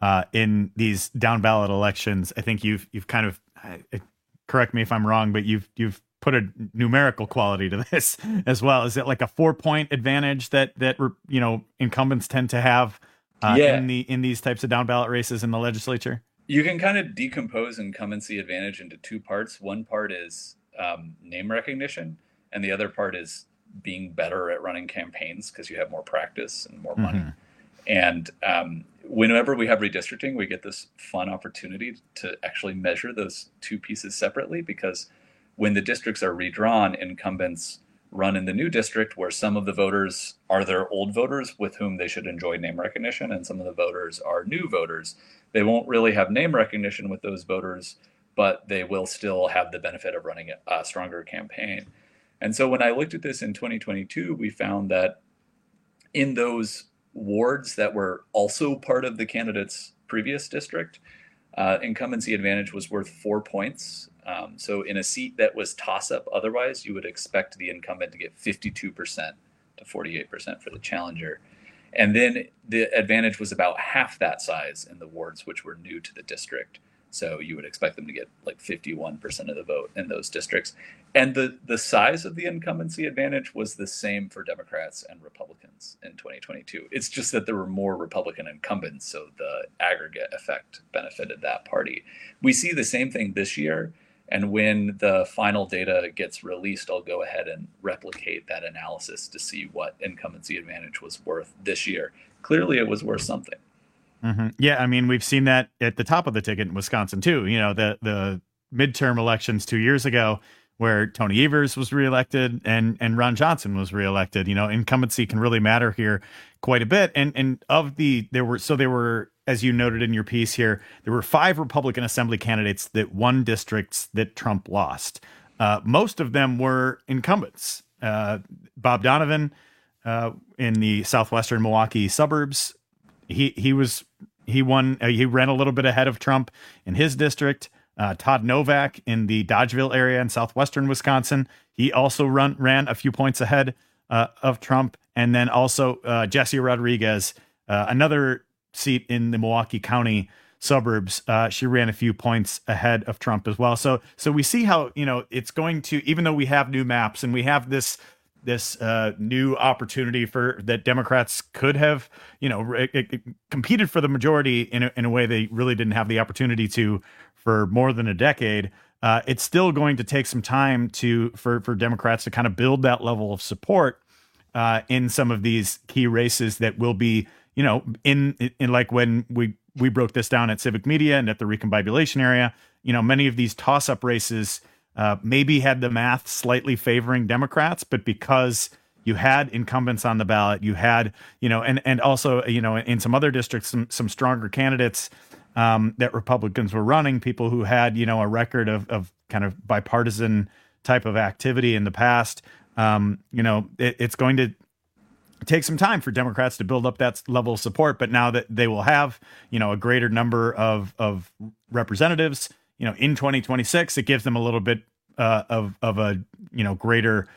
in these down ballot elections. I think you've kind of, correct me if I'm wrong, but you've put a numerical quality to this as well. Is it like a 4-point advantage that incumbents tend to have in these types of down ballot races in the legislature? You can kind of decompose incumbency advantage into two parts. One part is name recognition, and the other part is being better at running campaigns because you have more practice and more money. And whenever we have redistricting, we get this fun opportunity to actually measure those two pieces separately, because when the districts are redrawn, incumbents run in the new district where some of the voters are their old voters with whom they should enjoy name recognition, and some of the voters are new voters. They won't really have name recognition with those voters, but they will still have the benefit of running a stronger campaign. And so when I looked at this in 2022, we found that in those wards that were also part of the candidate's previous district, incumbency advantage was worth 4 points. So in a seat that was toss-up otherwise, you would expect the incumbent to get 52% to 48% for the challenger. And then the advantage was about half that size in the wards which were new to the district. So you would expect them to get like 51% of the vote in those districts. And the size of the incumbency advantage was the same for Democrats and Republicans in 2022. It's just that there were more Republican incumbents, so the aggregate effect benefited that party. We see the same thing this year. And when the final data gets released, I'll go ahead and replicate that analysis to see what incumbency advantage was worth this year. Clearly, it was worth something. Mm-hmm. Yeah, I mean, we've seen that at the top of the ticket in Wisconsin, too. You know, the midterm elections 2 years ago where Tony Evers was reelected and Ron Johnson was reelected. You know, incumbency can really matter here quite a bit. And there were, as you noted in your piece here, there were 5 Republican Assembly candidates that won districts that Trump lost. Most of them were incumbents. Bob Donovan in the southwestern Milwaukee suburbs, he ran a little bit ahead of Trump in his district. Todd Novak in the Dodgeville area in southwestern Wisconsin, he also ran a few points ahead of Trump. And then also Jessie Rodriguez, another seat in the Milwaukee County suburbs, she ran a few points ahead of Trump as well. So we see how, you know, it's going to, even though we have new maps and we have this new opportunity for that Democrats could have, you know, competed for the majority in a way they really didn't have the opportunity to for more than a decade. It's still going to take some time for Democrats to kind of build that level of support in some of these key races that will be, you know, in like when we broke this down at Civic Media and at the Recombobulation area, you know, many of these toss-up races maybe had the math slightly favoring Democrats, but because you had incumbents on the ballot, you had, you know, and also, you know, in some other districts, some stronger candidates that Republicans were running, people who had, you know, a record of kind of bipartisan type of activity in the past. You know, it's going to take some time for Democrats to build up that level of support, but now that they will have, you know, a greater number of representatives, you know, in 2026, it gives them a little bit of a, you know, greater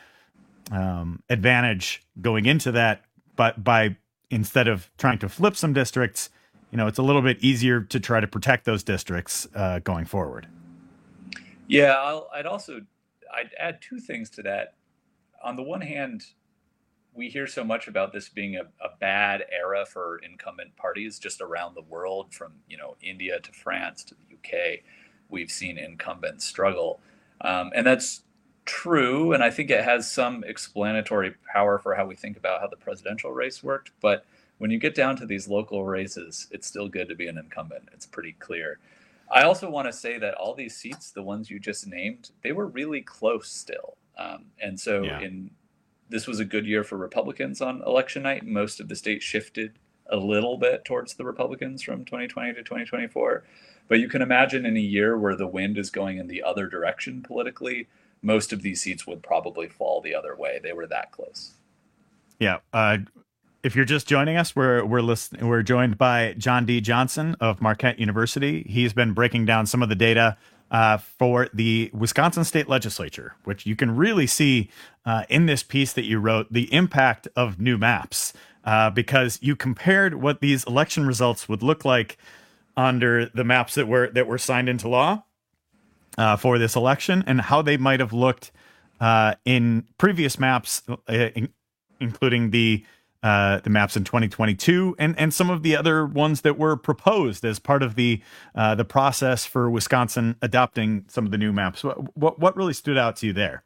advantage going into that. But by instead of trying to flip some districts, you know, it's a little bit easier to try to protect those districts going forward. Yeah, I'd add 2 things to that. On the one hand, we hear so much about this being a bad era for incumbent parties just around the world, from, you know, India to France to the UK. We've seen incumbents struggle. And that's true. And I think it has some explanatory power for how we think about how the presidential race worked. But when you get down to these local races, it's still good to be an incumbent. It's pretty clear. I also want to say that all these seats, the ones you just named, they were really close still. And so this was a good year for Republicans on election night. Most of the state shifted a little bit towards the Republicans from 2020 to 2024. But you can imagine in a year where the wind is going in the other direction politically, most of these seats would probably fall the other way. They were that close. Yeah. If you're just joining us, we're joined by John D. Johnson of Marquette University. He's been breaking down some of the data for the Wisconsin State Legislature, which you can really see in this piece that you wrote, the impact of new maps, because you compared what these election results would look like under the maps that were signed into law for this election and how they might have looked in previous maps, including the maps in 2022 and some of the other ones that were proposed as part of the process for Wisconsin adopting some of the new maps. What really stood out to you there?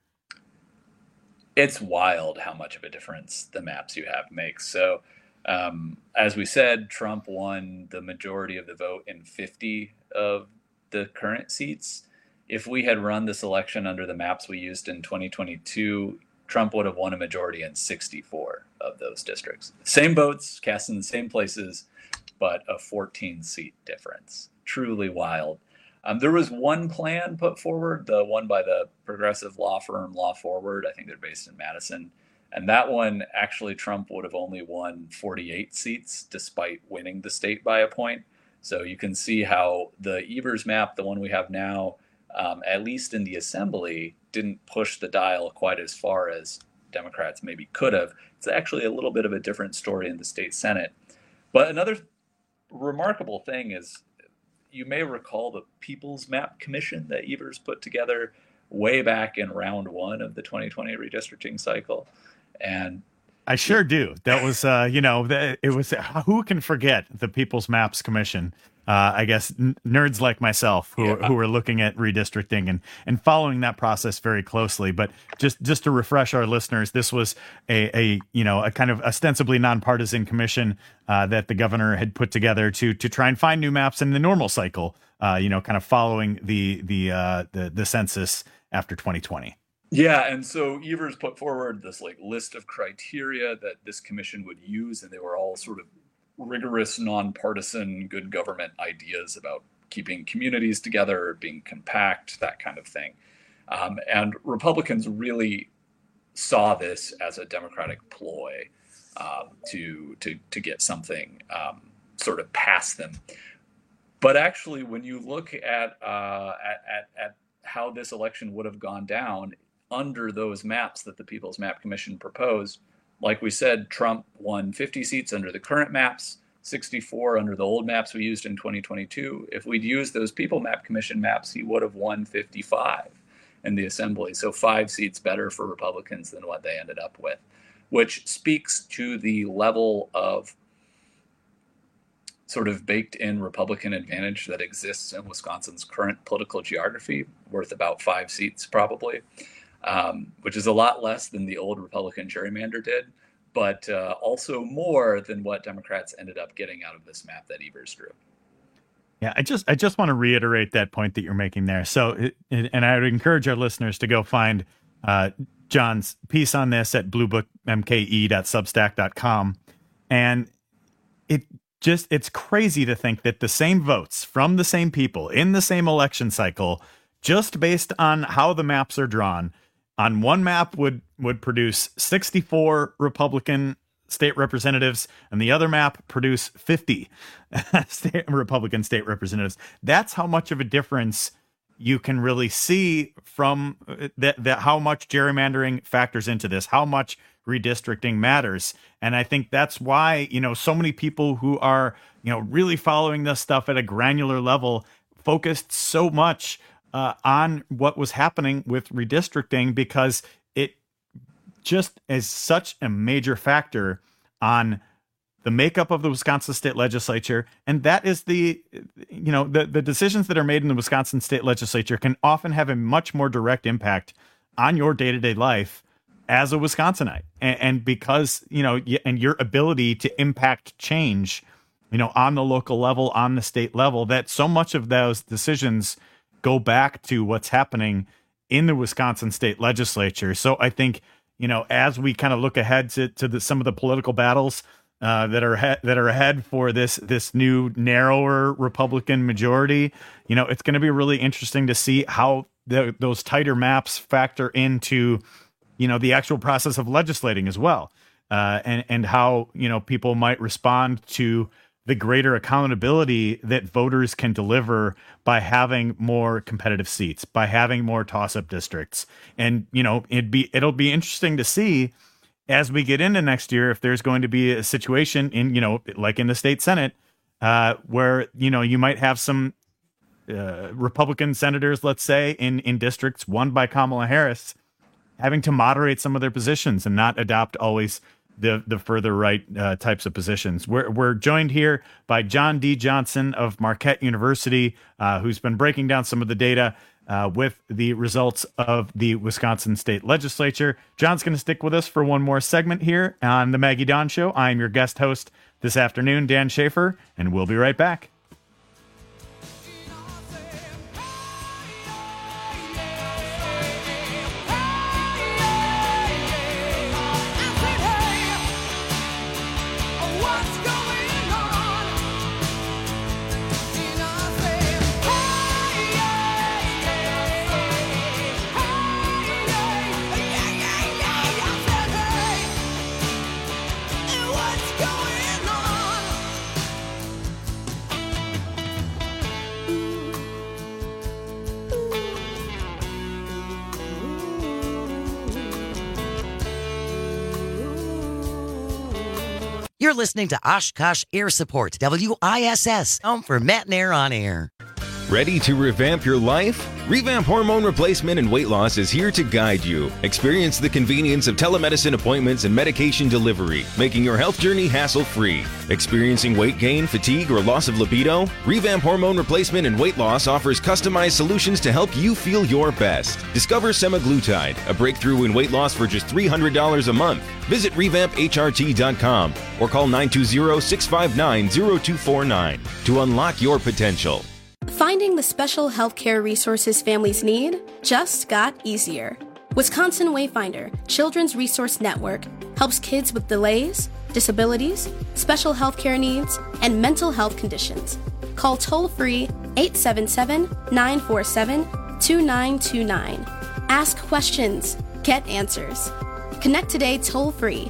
It's wild how much of a difference the maps you have makes. So, as we said, Trump won the majority of the vote in 50 of the current seats. If we had run this election under the maps we used in 2022, Trump would have won a majority in 64 of those districts. Same votes, cast in the same places, but a 14-seat difference. Truly wild. There was one plan put forward, the one by the progressive law firm Law Forward. I think they're based in Madison. And that one, actually, Trump would have only won 48 seats despite winning the state by a point. So you can see how the Evers map, the one we have now, at least in the assembly, didn't push the dial quite as far as Democrats maybe could have. It's actually a little bit of a different story in the state Senate. But another remarkable thing is, you may recall the People's Map Commission that Evers put together way back in round 1 of the 2020 redistricting cycle. And I sure do. That was, it was, who can forget the People's Maps Commission? I guess nerds like myself who are looking at redistricting and following that process very closely. But just to refresh our listeners, this was a kind of ostensibly nonpartisan commission that the governor had put together to try and find new maps in the normal cycle, kind of following the census after 2020. Yeah, and so Evers put forward this list of criteria that this commission would use, and they were all sort of rigorous, nonpartisan, good government ideas about keeping communities together, being compact, that kind of thing. And Republicans really saw this as a Democratic ploy to get something sort of past them. But actually, when you look at how this election would have gone down under those maps that the People's Map Commission proposed, like we said, Trump won 50 seats under the current maps, 64 under the old maps we used in 2022. If we'd used those People Map Commission maps, he would have won 55 in the assembly. So 5 seats better for Republicans than what they ended up with, which speaks to the level of sort of baked in Republican advantage that exists in Wisconsin's current political geography, worth about 5 seats probably. Which is a lot less than the old Republican gerrymander did, but also more than what Democrats ended up getting out of this map that Evers drew. Yeah, I just want to reiterate that point that you're making there. So, and I would encourage our listeners to go find John's piece on this at bluebookmke.substack.com. And it's crazy to think that the same votes from the same people in the same election cycle, just based on how the maps are drawn, on one map would produce 64 Republican state representatives, and the other map produce 50 Republican state representatives. That's how much of a difference you can really see from that how much gerrymandering factors into this, how much redistricting matters. And I think that's why, so many people who are, really following this stuff at a granular level focused so much on what was happening with redistricting, because it just is such a major factor on the makeup of the Wisconsin state legislature. And that is the decisions that are made in the Wisconsin state legislature can often have a much more direct impact on your day-to-day life as a Wisconsinite. And because, and your ability to impact change, on the local level, on the state level, that so much of those decisions go back to what's happening in the Wisconsin state legislature. So I think, as we kind of look ahead to some of the political battles that are ahead for this new narrower Republican majority, it's going to be really interesting to see how those tighter maps factor into, the actual process of legislating as well, and how people might respond to the greater accountability that voters can deliver by having more competitive seats, by having more toss-up districts. And, it'll be interesting to see as we get into next year, if there's going to be a situation in, like in the state Senate, where, you might have some Republican senators, let's say, in districts won by Kamala Harris, having to moderate some of their positions and not adopt always the further right types of positions. We're joined here by John D. Johnson of Marquette University, who's been breaking down some of the data with the results of the Wisconsin state legislature. John's going to stick with us for one more segment here on the Maggie Dawn Show. I'm your guest host this afternoon, Dan Schaefer, and we'll be right back. You're listening to Oshkosh Air Support, WISS, home for Matt and Air on Air. Ready to revamp your life? Revamp Hormone Replacement and Weight Loss is here to guide you. Experience the convenience of telemedicine appointments and medication delivery, making your health journey hassle-free. Experiencing weight gain, fatigue, or loss of libido? Revamp Hormone Replacement and Weight Loss offers customized solutions to help you feel your best. Discover semaglutide, a breakthrough in weight loss for just $300 a month. Visit revampHRT.com or call 920-659-0249 to unlock your potential. Finding the special healthcare resources families need just got easier. Wisconsin Wayfinder Children's Resource Network helps kids with delays, disabilities, special healthcare needs, and mental health conditions. Call toll-free 877-947-2929. Ask questions. Get answers. Connect today toll-free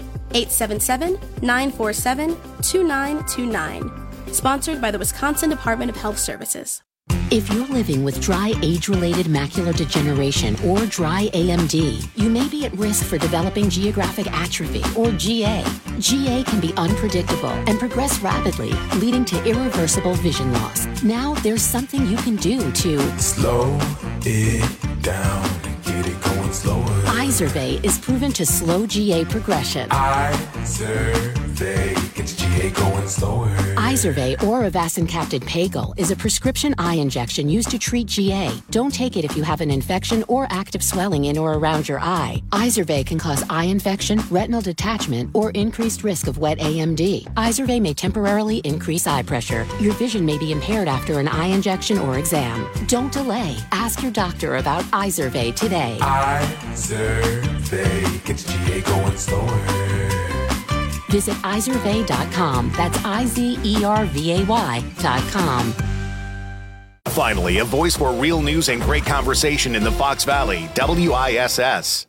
877-947-2929. Sponsored by the Wisconsin Department of Health Services. If you're living with dry age-related macular degeneration or dry AMD, you may be at risk for developing geographic atrophy or GA. GA can be unpredictable and progress rapidly, leading to irreversible vision loss. Now there's something you can do to slow it down and get it going slower. Izervay is proven to slow GA progression. Izervay gets GA going slower. Izervay or avacincaptad pagel is a prescription eye injection used to treat GA. Don't take it if you have an infection or active swelling in or around your eye. Izervay can cause eye infection, retinal detachment, or increased risk of wet AMD. Izervay may temporarily increase eye pressure. Your vision may be impaired after an eye injection or exam. Don't delay. Ask your doctor about Izervay today. Izervay gets GA going slower. Visit Izervay.com. That's IZERVAY.com. Finally, a voice for real news and great conversation in the Fox Valley, WISS.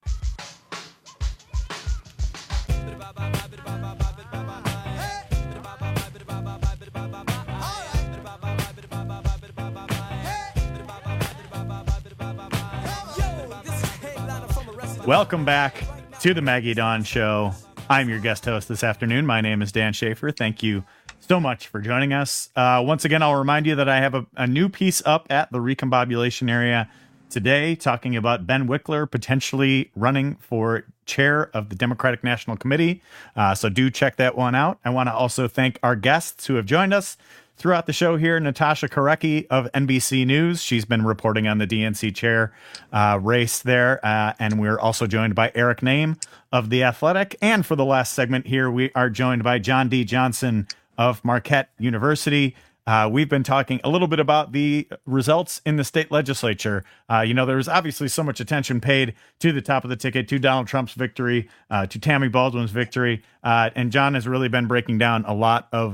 Welcome back to the Maggie Dawn Show. I'm your guest host this afternoon. My name is Dan Schaefer. Thank you so much for joining us. Once again, I'll remind you that I have a new piece up at the Recombobulation area today talking about Ben Wickler potentially running for chair of the Democratic National Committee. So do check that one out. I want to also thank our guests who have joined us throughout the show here. Natasha Korecki of NBC News. She's been reporting on the DNC chair race there. And we're also joined by Eric Name of The Athletic. And for the last segment here, we are joined by John D. Johnson of Marquette University. We've been talking a little bit about the results in the state legislature. There was obviously so much attention paid to the top of the ticket, to Donald Trump's victory, to Tammy Baldwin's victory. And John has really been breaking down a lot of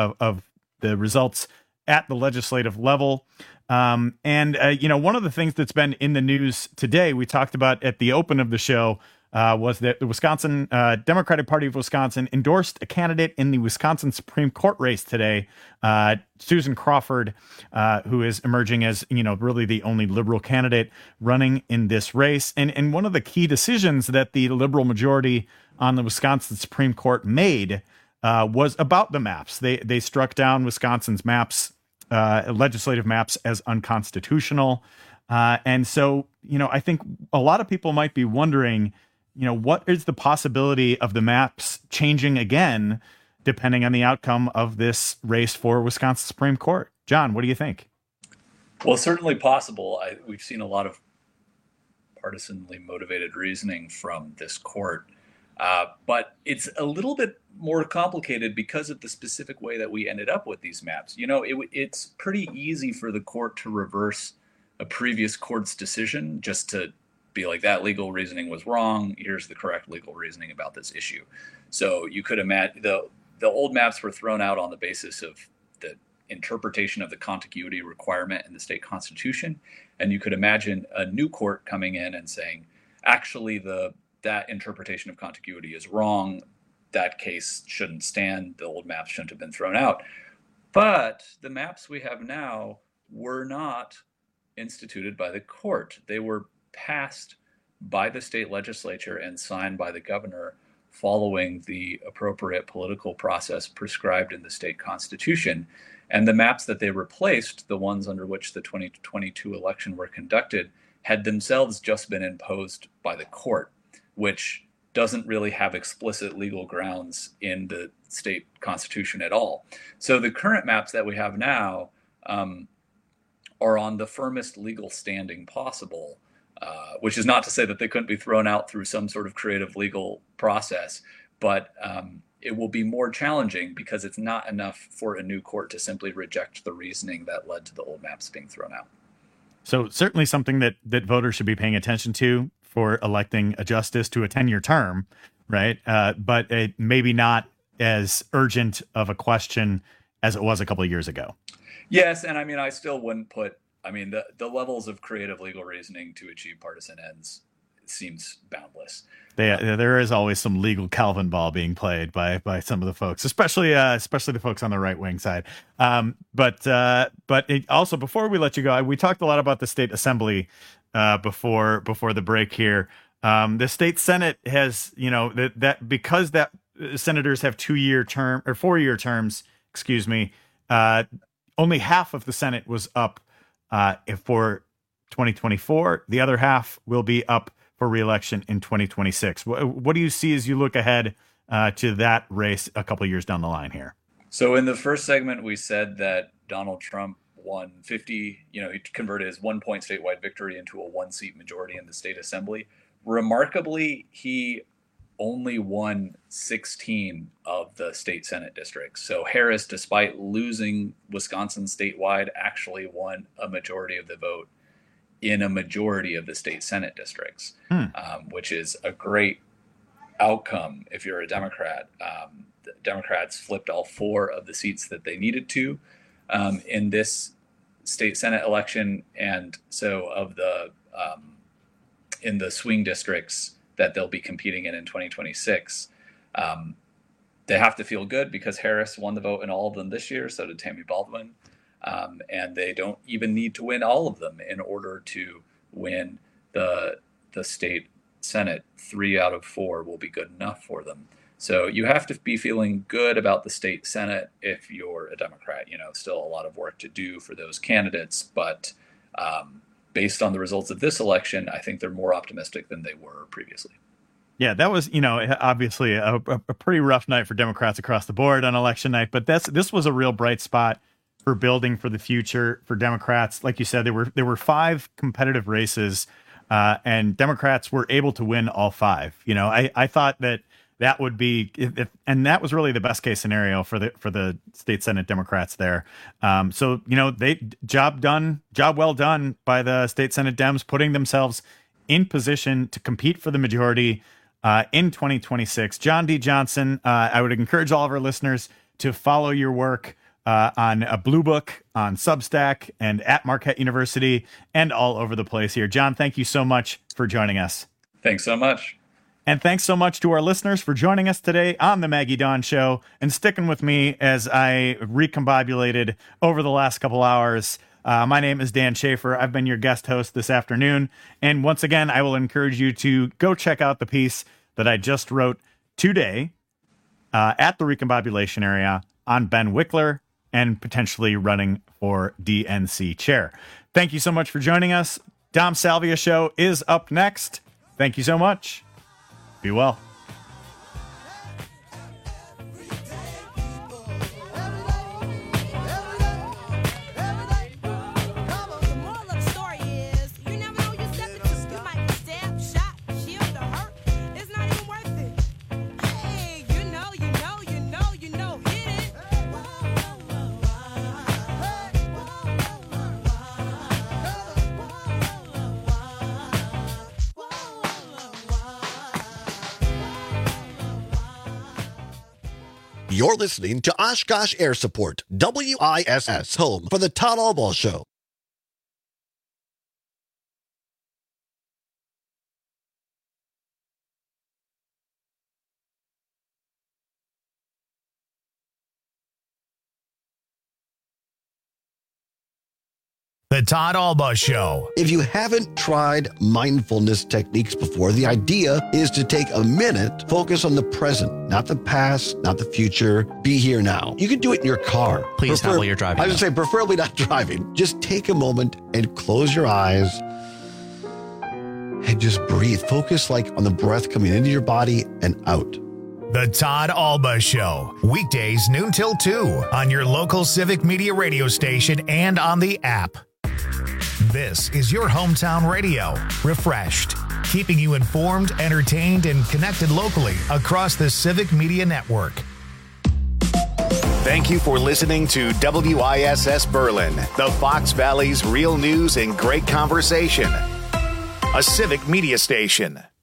the results at the legislative level. One of the things that's been in the news today, we talked about at the open of the show, was that the Wisconsin Democratic Party of Wisconsin endorsed a candidate in the Wisconsin Supreme Court race today, Susan Crawford, who is emerging as, really the only liberal candidate running in this race. And one of the key decisions that the liberal majority on the Wisconsin Supreme Court made was about the maps. They struck down Wisconsin's maps, legislative maps, as unconstitutional. And so, I think a lot of people might be wondering, what is the possibility of the maps changing again, depending on the outcome of this race for Wisconsin Supreme Court? John, what do you think? Well, certainly possible. We've seen a lot of partisanly motivated reasoning from this court. But it's a little bit more complicated because of the specific way that we ended up with these maps. It's pretty easy for the court to reverse a previous court's decision, just to be like, that legal reasoning was wrong. Here's the correct legal reasoning about this issue. So you could imagine the old maps were thrown out on the basis of the interpretation of the contiguity requirement in the state constitution. And you could imagine a new court coming in and saying, actually, that interpretation of contiguity is wrong. That case shouldn't stand. The old maps shouldn't have been thrown out. But the maps we have now were not instituted by the court. They were passed by the state legislature and signed by the governor following the appropriate political process prescribed in the state constitution. And the maps that they replaced, the ones under which the 2022 election were conducted, had themselves just been imposed by the court, which doesn't really have explicit legal grounds in the state constitution at all. So the current maps that we have now are on the firmest legal standing possible, which is not to say that they couldn't be thrown out through some sort of creative legal process, but it will be more challenging because it's not enough for a new court to simply reject the reasoning that led to the old maps being thrown out. So certainly something that voters should be paying attention to for electing a justice to a 10-year term, right? But it maybe not as urgent of a question as it was a couple of years ago. Yes, and I mean, I still wouldn't put, I mean, the levels of creative legal reasoning to achieve partisan ends seems boundless. There is always some legal Calvin ball being played by some of the folks, especially the folks on the right wing side. But also, before we let you go, we talked a lot about the state assembly before the break here. The state Senate has, that because that senators have 2-year term or 4-year terms, only half of the Senate was up for 2024. The other half will be up for re-election in 2026. What do you see as you look ahead to that race a couple of years down the line here? So in the first segment, we said that Donald Trump won 50, he converted his 1-point statewide victory into a 1-seat majority in the state assembly. Remarkably, he only won 16 of the state Senate districts. So Harris, despite losing Wisconsin statewide, actually won a majority of the vote in a majority of the state Senate districts, which is a great outcome if you're a Democrat. The Democrats flipped all 4 of the seats that they needed to in this state Senate election. And so of the in the swing districts that they'll be competing in 2026, they have to feel good because Harris won the vote in all of them this year. So did Tammy Baldwin. And they don't even need to win all of them in order to win the state Senate. 3 out of 4 will be good enough for them. So you have to be feeling good about the state Senate if you're a Democrat. Still a lot of work to do for those candidates, but based on the results of this election, I think they're more optimistic than they were previously. Yeah, that was, obviously a pretty rough night for Democrats across the board on election night, but this was a real bright spot for building for the future for Democrats. Like you said, there were 5 competitive races, and Democrats were able to win all 5. I thought that would be, and that was really the best case scenario for the state Senate Democrats there. So job well done by the state Senate Dems, putting themselves in position to compete for the majority in 2026. John D. Johnson, I would encourage all of our listeners to follow your work on a Blue Book, on Substack, and at Marquette University, and all over the place here. John, thank you so much for joining us. Thanks so much. And thanks so much to our listeners for joining us today on the Maggie Dawn Show and sticking with me as I recombobulated over the last couple hours. My name is Dan Schaefer. I've been your guest host this afternoon. And once again, I will encourage you to go check out the piece that I just wrote today at the recombobulation area on Ben Wickler and potentially running for DNC chair. Thank you so much for joining us. Dom Salvia Show is up next. Thank you so much. Be well. You're listening to Oshkosh Air Support, WISS, home for the Todd Albaugh Show. The The Todd Alba Show. If you haven't tried mindfulness techniques before, the idea is to take a minute, focus on the present, not the past, not the future. Be here now. You can do it in your car. Please not while you're driving. I would say preferably not driving. Just take a moment and close your eyes and just breathe. Focus like on the breath coming into your body and out. The Todd Alba Show. Weekdays noon till 2 on your local Civic Media radio station and on the app. This is your hometown radio. Refreshed. Keeping you informed, entertained, and connected locally across the Civic Media Network. Thank you for listening to WISS Berlin, the Fox Valley's real news and great conversation. A Civic Media station.